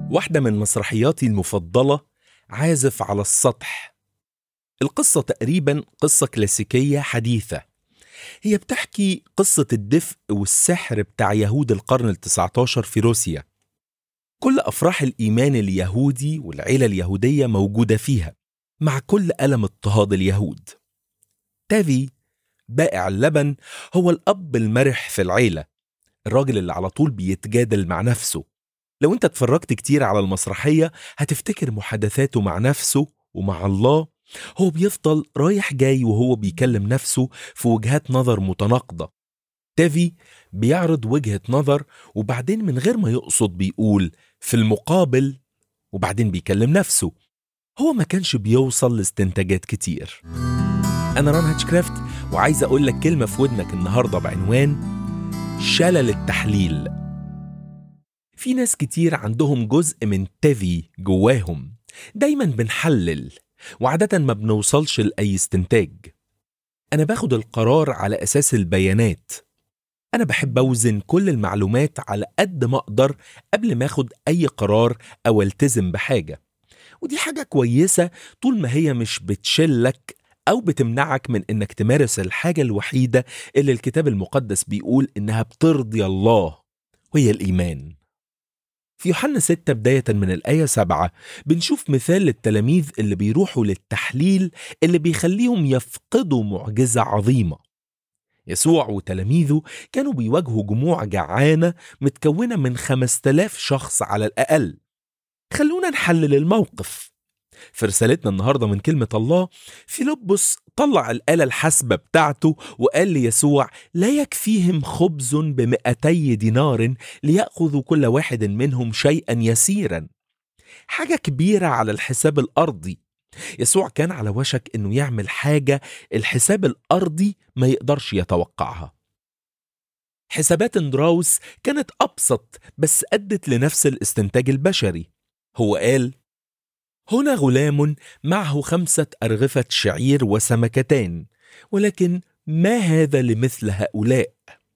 واحدة من مسرحياتي المفضلة عازف على السطح. القصة تقريبا قصة كلاسيكية حديثة. هي بتحكي قصة الدفء والسحر بتاع يهود القرن ال19 في روسيا. كل أفراح الإيمان اليهودي والعيلة اليهودية موجودة فيها، مع كل ألم اضطهاد اليهود. تافي بائع اللبن هو الأب المرح في العيلة، الراجل اللي على طول بيتجادل مع نفسه. لو انت اتفرجت كتير على المسرحية هتفتكر محادثاته مع نفسه ومع الله. هو بيفضل رايح جاي وهو بيكلم نفسه في وجهات نظر متناقضة. تافي بيعرض وجهة نظر وبعدين من غير ما يقصد بيقول في المقابل، وبعدين بيكلم نفسه. هو ما كانش بيوصل لاستنتاجات كتير. أنا ران هاتشكرافت، وعايز أقول لك كلمة في ودنك النهاردة بعنوان شلل التحليل. في ناس كتير عندهم جزء من تافي جواهم، دايما بنحلل وعادة ما بنوصلش لأي استنتاج. أنا باخد القرار على أساس البيانات. أنا بحب أوزن كل المعلومات على قد ما أقدر قبل ما أخد أي قرار أو ألتزم بحاجة، ودي حاجة كويسة طول ما هي مش بتشلك أو بتمنعك من إنك تمارس الحاجة الوحيدة اللي الكتاب المقدس بيقول إنها بترضي الله، وهي الإيمان. في يوحنا 6 بداية من الآية 7 بنشوف مثال للتلاميذ اللي بيروحوا للتحليل اللي بيخليهم يفقدوا معجزة عظيمة. يسوع وتلاميذه كانوا بيواجهوا جموع جعانة متكونة من 5000 شخص على الأقل. خلونا نحلل الموقف. في رسالتنا النهاردة من كلمة الله، فيلبس طلع الآلة الحاسبة بتاعته وقال ليسوع لا يكفيهم خبز ب200 دينار ليأخذوا كل واحد منهم شيئا يسيرا. حاجة كبيرة على الحساب الأرضي. يسوع كان على وشك أنه يعمل حاجة الحساب الأرضي ما يقدرش يتوقعها. حسابات اندراوس كانت أبسط بس أدت لنفس الاستنتاج البشري. هو قال هنا غلام معه 5 أرغفة شعير وسمكتان، ولكن ما هذا لمثل هؤلاء؟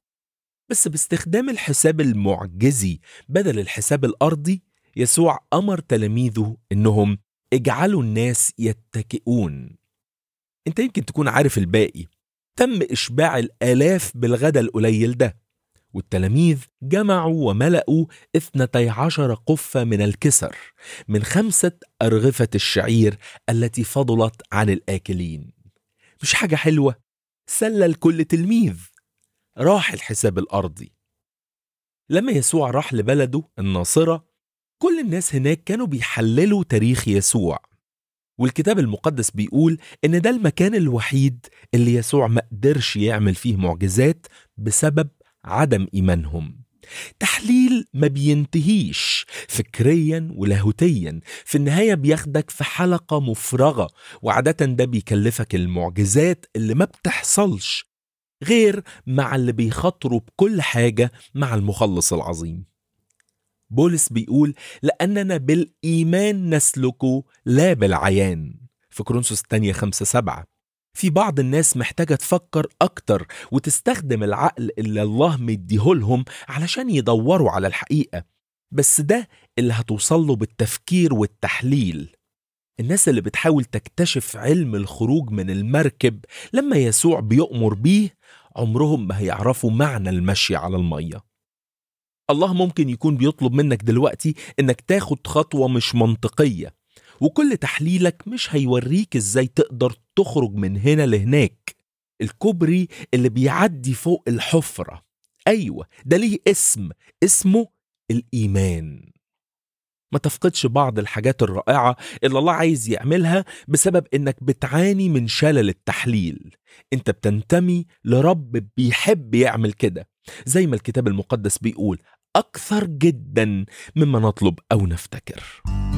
بس باستخدام الحساب المعجزي بدل الحساب الأرضي، يسوع أمر تلاميذه إنهم اجعلوا الناس يتكئون. انت يمكن تكون عارف الباقي. تم إشباع الآلاف بالغدا القليل ده، والتلاميذ جمعوا وملأوا 12 قفة من الكسر من 5 أرغفة الشعير التي فضلت عن الآكلين. مش حاجة حلوة؟ سلل كل تلميذ. راح الحساب الأرضي. لما يسوع راح لبلده الناصرة، كل الناس هناك كانوا بيحللوا تاريخ يسوع، والكتاب المقدس بيقول إن ده المكان الوحيد اللي يسوع ما قدرش يعمل فيه معجزات بسبب عدم إيمانهم. تحليل ما بينتهيش فكريا ولاهوتيا، في النهاية بياخدك في حلقة مفرغة، وعادة ده بيكلفك المعجزات اللي ما بتحصلش غير مع اللي بيخاطروا بكل حاجة مع المخلص العظيم. بولس بيقول لأننا بالإيمان نسلك لا بالعيان، في كورنثوس الثانية 5-7. في بعض الناس محتاجة تفكر أكتر وتستخدم العقل اللي الله مديهولهم علشان يدوروا على الحقيقة، بس ده اللي هتوصله بالتفكير والتحليل. الناس اللي بتحاول تكتشف علم الخروج من المركب لما يسوع بيؤمر بيه عمرهم ما هيعرفوا معنى المشي على المية. الله ممكن يكون بيطلب منك دلوقتي إنك تاخد خطوة مش منطقية، وكل تحليلك مش هيوريك إزاي تقدر تخرج من هنا لهناك. الكوبري اللي بيعدي فوق الحفرة، أيوة ده ليه اسمه الإيمان. ما تفقدش بعض الحاجات الرائعة اللي الله عايز يعملها بسبب إنك بتعاني من شلل التحليل. أنت بتنتمي لرب بيحب يعمل كده، زي ما الكتاب المقدس بيقول أكثر جدا مما نطلب أو نفتكر.